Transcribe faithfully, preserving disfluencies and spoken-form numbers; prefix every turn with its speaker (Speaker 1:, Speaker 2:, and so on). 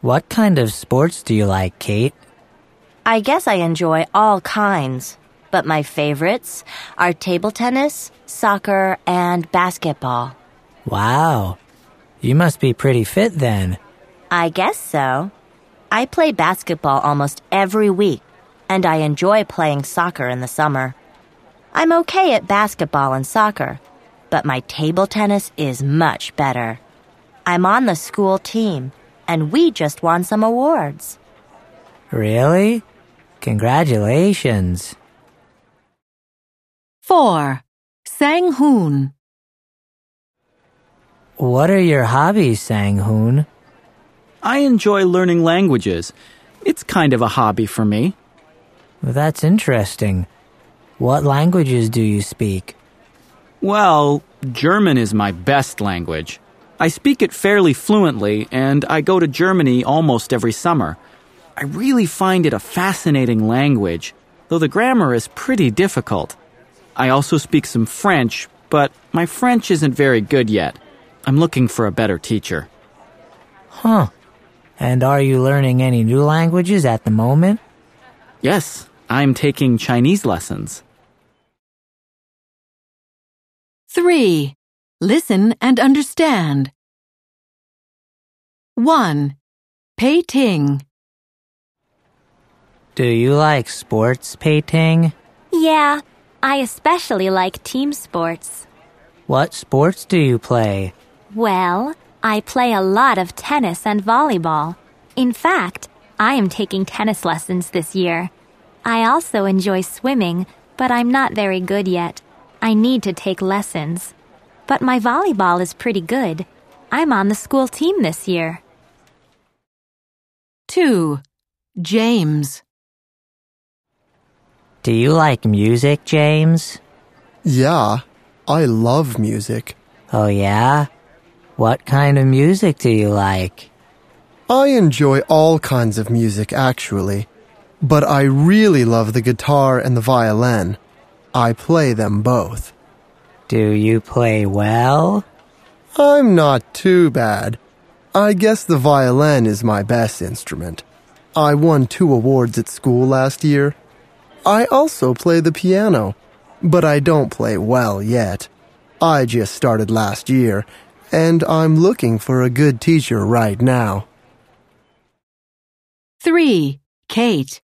Speaker 1: What kind of sports do you like, Kate?
Speaker 2: I guess I enjoy all kinds, but my favorites are table tennis, soccer, and basketball.
Speaker 1: Wow. You must be pretty fit then.
Speaker 2: I guess so. I play basketball almost every week, and I enjoy playing soccer in the summer. I'm okay at basketball and soccer, but my table tennis is much better. I'm on the school team, and we just won some awards.
Speaker 1: Really? Congratulations.
Speaker 3: four. Sang-hoon.
Speaker 1: What are your hobbies, Sang-hoon?
Speaker 4: I enjoy learning languages. It's kind of a hobby for me.
Speaker 1: That's interesting. What languages do you speak?
Speaker 4: Well, German is my best language. I speak it fairly fluently, and I go to Germany almost every summer. I really find it a fascinating language, though the grammar is pretty difficult. I also speak some French, but my French isn't very good yet. I'm looking for a better teacher.
Speaker 1: Huh. And are you learning any new languages at the moment?
Speaker 4: Yes, I'm taking Chinese lessons.
Speaker 3: three. Listen and understand. one. Pei-ting.
Speaker 1: Do you like sports, Pei-ting?
Speaker 5: Yeah, I especially like team sports.
Speaker 1: What sports do you play?
Speaker 5: Well, I play a lot of tennis and volleyball. In fact, I am taking tennis lessons this year. I also enjoy swimming, but I'm not very good yet. I need to take lessons. But my volleyball is pretty good. I'm on the school team this year.
Speaker 3: two. James.
Speaker 1: Do you like music, James?
Speaker 6: Yeah, I love music.
Speaker 1: Oh, yeah? What kind of music do you like?
Speaker 6: I enjoy all kinds of music, actually. But I really love the guitar and the violin. I play them both.
Speaker 1: Do you play well?
Speaker 6: I'm not too bad. I guess the violin is my best instrument. I won two awards at school last year. I also play the piano, but I don't play well yet. I just started last year, and I'm looking for a good teacher right now.
Speaker 3: three. Kate.